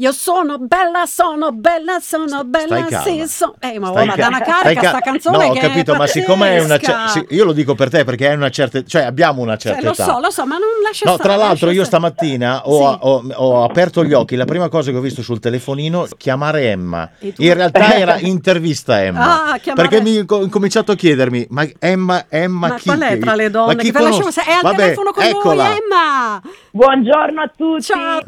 Io sono bella, sono bella, sono bella, sì, ma dà una carica sta canzone. No, ho che capito, è ma siccome è una pazzesca. io lo dico per te perché è una certa, cioè abbiamo una certa Lo età. so, ma non lascia No, stare. tra l'altro lascia io stare. stamattina Sì. ho aperto gli occhi, la prima cosa che ho visto sul telefonino chiamare Emma. E tu? In realtà era intervista Emma. Chiamare... Perché mi ho cominciato a chiedermi, ma Emma Ma chi? qual è tra le donne? Ma chi che conosce? è al Vabbè, telefono con eccola. noi, Emma! Buongiorno a tutti.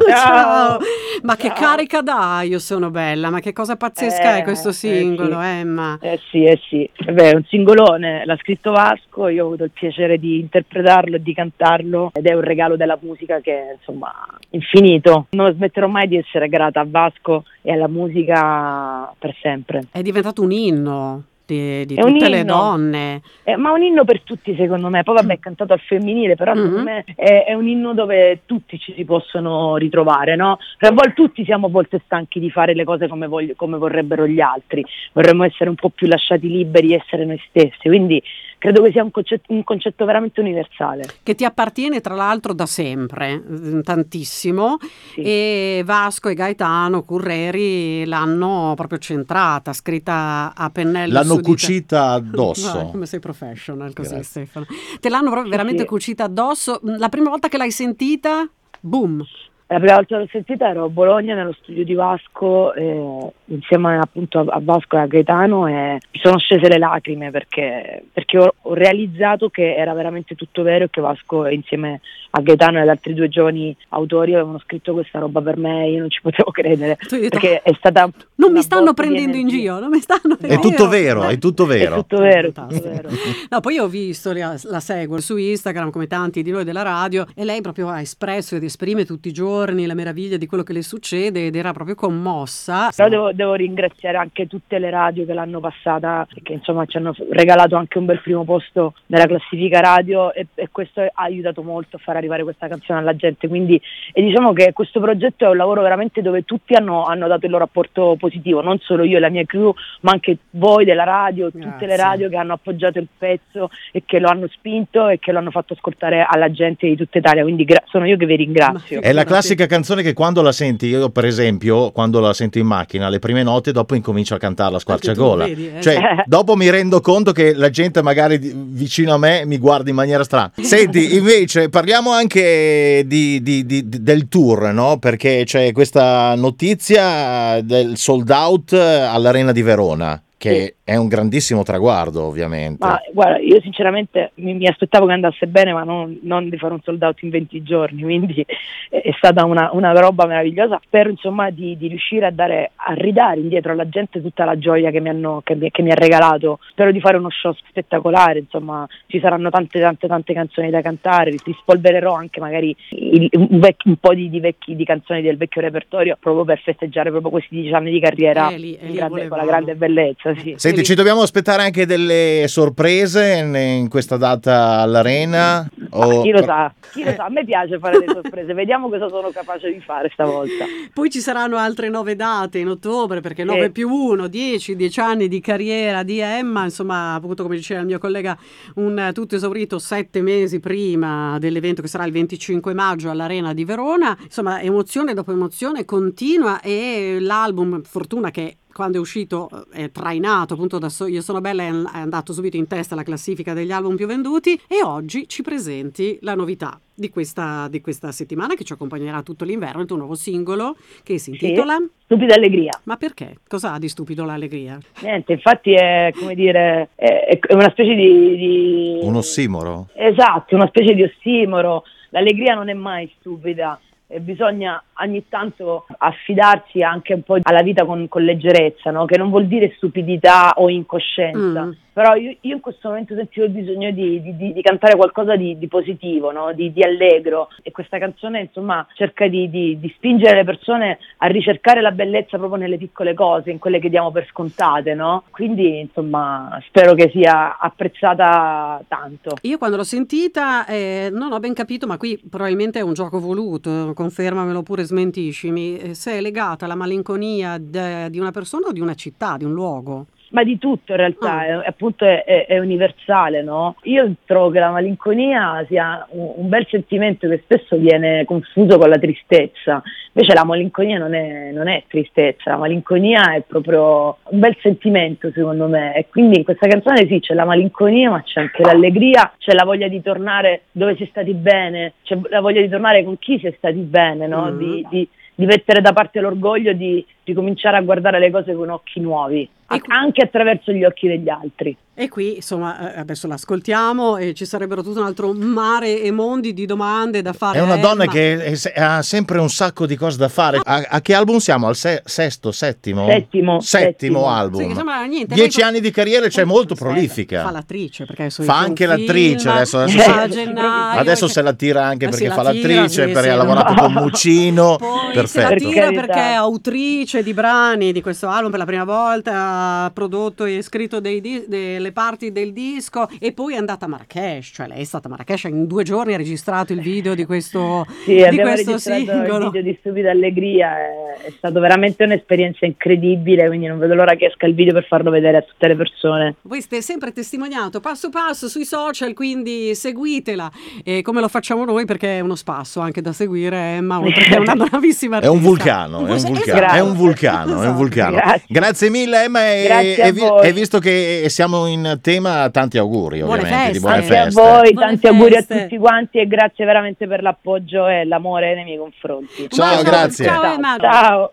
Ciao. Ma che Ciao. carica dai, io sono bella, ma che cosa pazzesca è questo singolo, sì. Emma? Sì. Beh, è un singolone, l'ha scritto Vasco, io ho avuto il piacere di interpretarlo e di cantarlo ed è un regalo della musica che è insomma infinito. Non smetterò mai di essere grata a Vasco e alla musica per sempre. È diventato un inno di È un tutte le inno. donne. Ma un inno per tutti secondo me, poi vabbè è cantato al femminile, però secondo me è un inno dove tutti ci si possono ritrovare, no? Per a volte tutti siamo a volte stanchi di fare le cose come vorrebbero gli altri, vorremmo essere un po' più lasciati liberi, essere noi stessi, quindi credo che sia un concetto veramente universale. Che ti appartiene tra l'altro da sempre, tantissimo, Sì. E Vasco e Gaetano Curreri l'hanno proprio centrata, scritta a pennello. L'hanno cucita addosso. Come sei professional così. Grazie. Stefano. Te l'hanno proprio veramente sì. cucita addosso. La prima volta che l'hai sentita, boom. La prima volta che l'ho sentita ero a Bologna nello studio di Vasco insieme appunto a Vasco e a Gaetano e mi sono scese le lacrime perché ho realizzato che era veramente tutto vero e che Vasco insieme a Gaetano e ad altri due giovani autori avevano scritto questa roba per me, io non ci potevo credere perché è stata non mi stanno prendendo in giro, non mi stanno È tutto vero, è tutto vero. È tutto vero. No, poi io ho visto, la seguo su Instagram come tanti di noi della radio e lei proprio ha espresso ed esprime tutti i giorni la meraviglia di quello che le succede ed era proprio commossa. Però devo ringraziare anche tutte le radio che l'hanno passata, che insomma ci hanno regalato anche un bel primo posto nella classifica radio e questo ha aiutato molto a far arrivare questa canzone alla gente, quindi diciamo che questo progetto è un lavoro veramente dove tutti hanno dato il loro apporto positivo, non solo io e la mia crew, ma anche voi della radio, tutte le radio che hanno appoggiato il pezzo e che lo hanno spinto e che lo hanno fatto ascoltare alla gente di tutta Italia, quindi sono io che vi ringrazio. È la classica canzone che quando la senti, io per esempio quando la sento in macchina le prime note dopo incomincio a cantarla a squarciagola, cioè dopo mi rendo conto che la gente magari vicino a me mi guarda in maniera strana. Senti, invece parliamo anche del tour, no? Perché c'è questa notizia del sold out all'Arena di Verona, che è un grandissimo traguardo, ovviamente. Ma guarda, io sinceramente mi aspettavo che andasse bene, ma non di fare un sold out in 20 giorni, quindi è stata una roba meravigliosa. Spero insomma di riuscire a ridare indietro alla gente tutta la gioia che mi ha regalato. Spero di fare uno show spettacolare, insomma ci saranno tante canzoni da cantare, rispolvererò anche magari un po' di canzoni del vecchio repertorio proprio per festeggiare proprio questi 10 anni di carriera con la grande bellezza. Sì. Senti, ci dobbiamo aspettare anche delle sorprese in questa data all'Arena? Chi lo sa, a me piace fare le sorprese, vediamo cosa sono capace di fare stavolta. Poi ci saranno altre 9 date in ottobre, perché 9 più 1, 10 anni di carriera di Emma, insomma, appunto come diceva il mio collega, un tutto esaurito 7 mesi prima dell'evento che sarà il 25 maggio all'Arena di Verona, insomma emozione dopo emozione continua e l'album, fortuna che quando è uscito è trainato appunto da Io sono bella, è andato subito in testa alla classifica degli album più venduti e oggi ci presenti la novità di questa settimana che ci accompagnerà tutto l'inverno, il tuo nuovo singolo che si intitola Stupida Allegria. Ma perché? Cosa ha di stupido l'allegria? Niente, infatti è come dire è una specie di un ossimoro. Esatto, una specie di ossimoro. L'allegria non è mai stupida e bisogna ogni tanto affidarsi anche un po' alla vita con leggerezza, no? Che non vuol dire stupidità o incoscienza. Però io in questo momento sentivo il bisogno di cantare qualcosa di positivo, no? di allegro, e questa canzone insomma cerca di spingere le persone a ricercare la bellezza proprio nelle piccole cose, in quelle che diamo per scontate, no? Quindi insomma spero che sia apprezzata tanto. Io quando l'ho sentita non ho ben capito, ma qui probabilmente è un gioco voluto, confermamelo pure, smentiscimi, se è legata alla malinconia di una persona o di una città, di un luogo? ma di tutto in realtà, appunto è universale, no? Io trovo che la malinconia sia un bel sentimento che spesso viene confuso con la tristezza, invece la malinconia non è tristezza, la malinconia è proprio un bel sentimento secondo me, e quindi in questa canzone sì, c'è la malinconia ma c'è anche l'allegria, c'è la voglia di tornare dove si è stati bene, c'è la voglia di tornare con chi si è stati bene, no? Di mettere da parte l'orgoglio, di cominciare a guardare le cose con occhi nuovi, anche attraverso gli occhi degli altri. E qui, insomma, adesso l'ascoltiamo e ci sarebbero tutto un altro mare e mondi di domande da fare. È una donna che ha sempre un sacco di cose da fare. A che album siamo? Al settimo album. Sì, insomma, niente, 10 anni di carriera, cioè molto prolifica. Fa l'attrice, perché fa anche l'attrice adesso se la tira anche perché fa l'attrice, perché ha lavorato con Muccino. Poi perfetto. Se la tira perché è autrice di brani di questo album per la prima volta, ha prodotto e scritto delle parti del disco, e poi è andata a Marrakech, cioè lei è stata a Marrakech, in 2 giorni ha registrato il video di questo singolo. Il video di Stupida Allegria, è stato veramente un'esperienza incredibile, quindi non vedo l'ora che esca il video per farlo vedere a tutte le persone. Voi siete sempre testimoniato passo passo sui social, quindi seguitela, come lo facciamo noi, perché è uno spasso anche da seguire, Emma, oltre che è una bravissima artista. È un vulcano. Grazie mille, Emma, e visto che siamo in tema, tanti auguri ovviamente, di buone feste. Grazie a voi, tanti auguri a tutti quanti e grazie veramente per l'appoggio e l'amore nei miei confronti. Ciao, grazie. Ciao Emma. Ciao.